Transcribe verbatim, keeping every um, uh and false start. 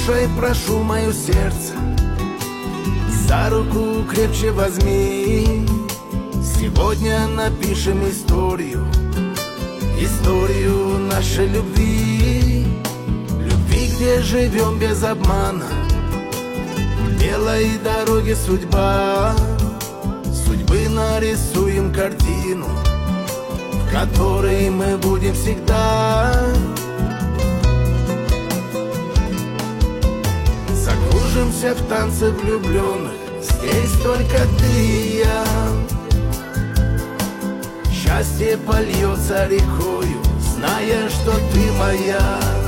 Слушай, прошу, мое сердце, за руку крепче возьми. Сегодня напишем историю, историю нашей любви. Любви, где живем без обмана, белой дороге судьба. Судьбы нарисуем картину, в которой мы будем всегда. Закружимся в танце влюбленных, здесь только ты и я. Счастье польется рекою, зная, что ты моя.